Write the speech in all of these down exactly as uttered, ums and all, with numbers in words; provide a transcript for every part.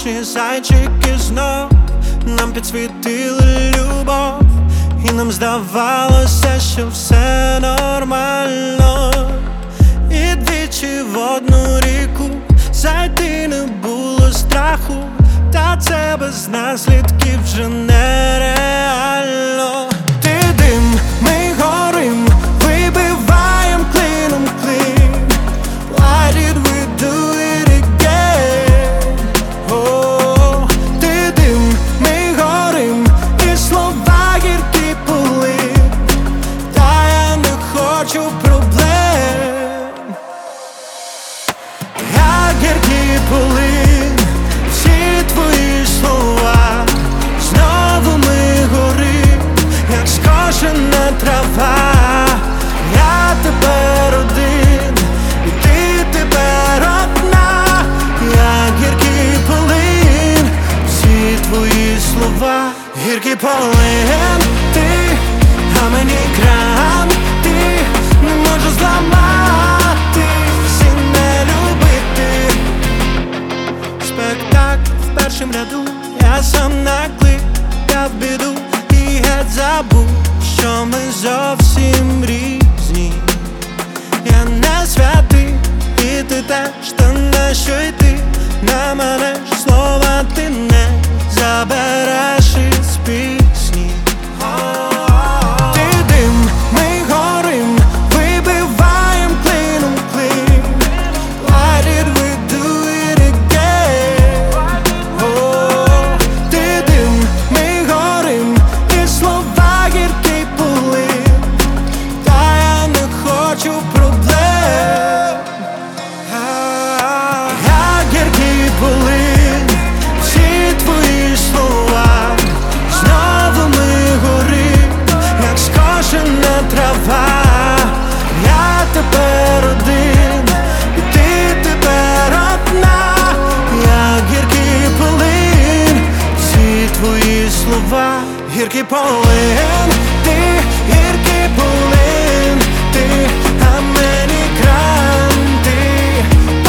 Ночні зайчики знов нам підсвітили любов, і нам здавалося, що все нормально. І двічі в одну ріку зайти не було страху, та це без наслідків вже нереально. Ти дим, ми горим, вибиваєм клином клин. Why did we do it again? Oh, ти дим, ми горим, і слова гіркі полин. Та я не хочу проблем. Я гіркий полин, всі твої слова. Знову ми горим, як скошена трава. Я тепер один, і ти тепер одна. Я гіркий полин, всі твої слова. Гіркий полин, ти, а мені кран. Ти не можу зламати, всі не любити. Спектакль в першім ряду, я сам накликав біду і геть забув, що ми зовсім різні. Я не святий, і ти теж, та нащо йти на мене ж слова ти не забереш із пісні. Ти дим, ми горим, вибиваєм клином клин. Why did we do it again? Oh, ти дим, ми горим, і слова гіркий полин. Та я не хочу проблем. Я гіркий полин, всі твої слова. Знову ми горим, як скошена трава. Я тепер один, і ти тепер одна. Я гіркий полин, всі твої слова. Гіркий полин, ти, гіркий полин, ти, а мені кран. Ти, о,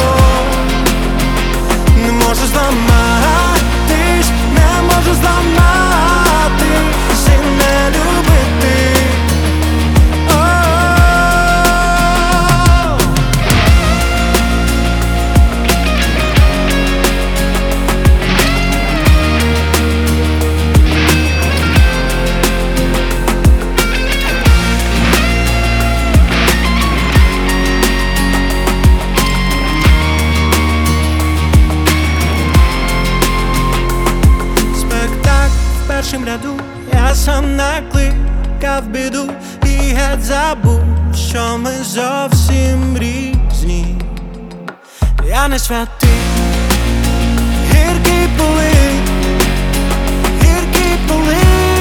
не можу зламатись, не можу зламатись і не любити. О, спектакль в першім ряду, я сам накликав біду і геть забув, що ми зовсім різні. Я не святий, гіркий полин, гіркий полин.